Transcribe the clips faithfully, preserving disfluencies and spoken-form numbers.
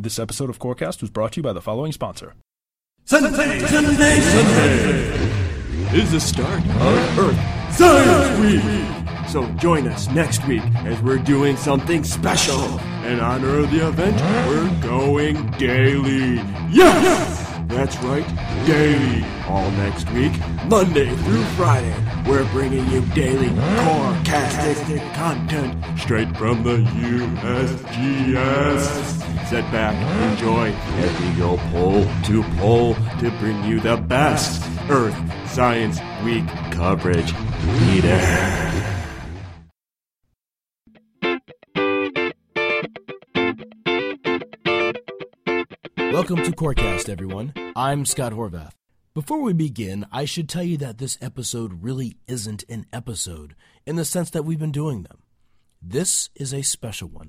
This episode of Corecast was brought to you by the following sponsor. Sunday, Sunday, Sunday is the start of Earth Science Week. So join us next week as we're doing something special. In honor of the event, we're going daily. Yes! That's right, daily. All next week, Monday through Friday, we're bringing you daily Corecastic content straight from the U S G S. Sit back, enjoy, as we go pole to pole to bring you the best Earth Science Week coverage. Be there. Welcome to Corecast, everyone. I'm Scott Horvath. Before we begin, I should tell you that this episode really isn't an episode in the sense that we've been doing them. This is a special one.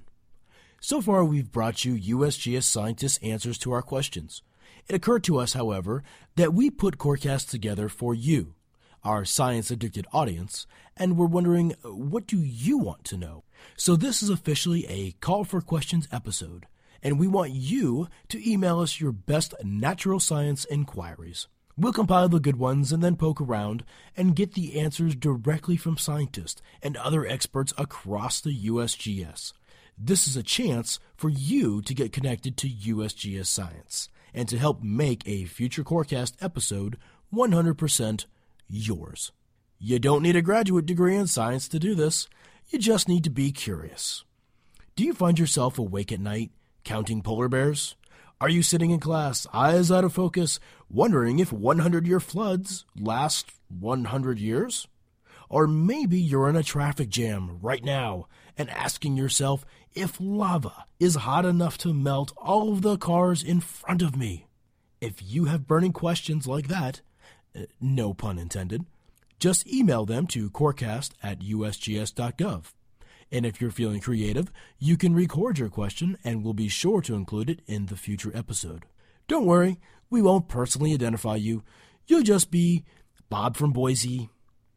So far, we've brought you U S G S scientists' answers to our questions. It occurred to us, however, that we put Corecast together for you, our science-addicted audience, and we're wondering, what do you want to know? So this is officially a Call for Questions episode, and we want you to email us your best natural science inquiries. We'll compile the good ones and then poke around and get the answers directly from scientists and other experts across the U S G S. This is a chance for you to get connected to U S G S science and to help make a future Corecast episode one hundred percent yours. You don't need a graduate degree in science to do this. You just need to be curious. Do you find yourself awake at night counting polar bears? Are you sitting in class, eyes out of focus, wondering if hundred-year floods last one hundred years? Or maybe you're in a traffic jam right now and asking yourself if lava is hot enough to melt all of the cars in front of me. If you have burning questions like that, uh, no pun intended, just email them to corecast at U S G S dot gov. And if you're feeling creative, you can record your question and we'll be sure to include it in the future episode. Don't worry, we won't personally identify you. You'll just be Bob from Boise,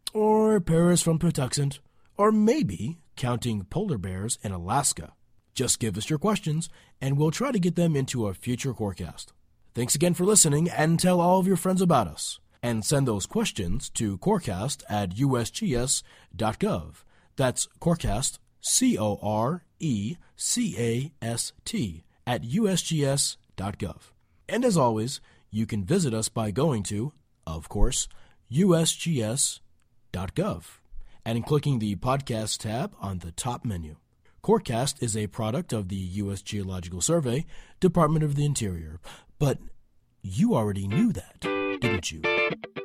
or Paris from Patuxent, or maybe counting polar bears in Alaska. Just give us your questions and we'll try to get them into a future Corecast. Thanks again for listening, and tell all of your friends about us. And send those questions to corecast at U S G S dot gov. That's Corecast, C O R E C A S T, at U S G S dot gov. And as always, you can visit us by going to, of course, U S G S dot gov and clicking the podcast tab on the top menu. Corecast is a product of the U S Geological Survey, Department of the Interior. But you already knew that, didn't you?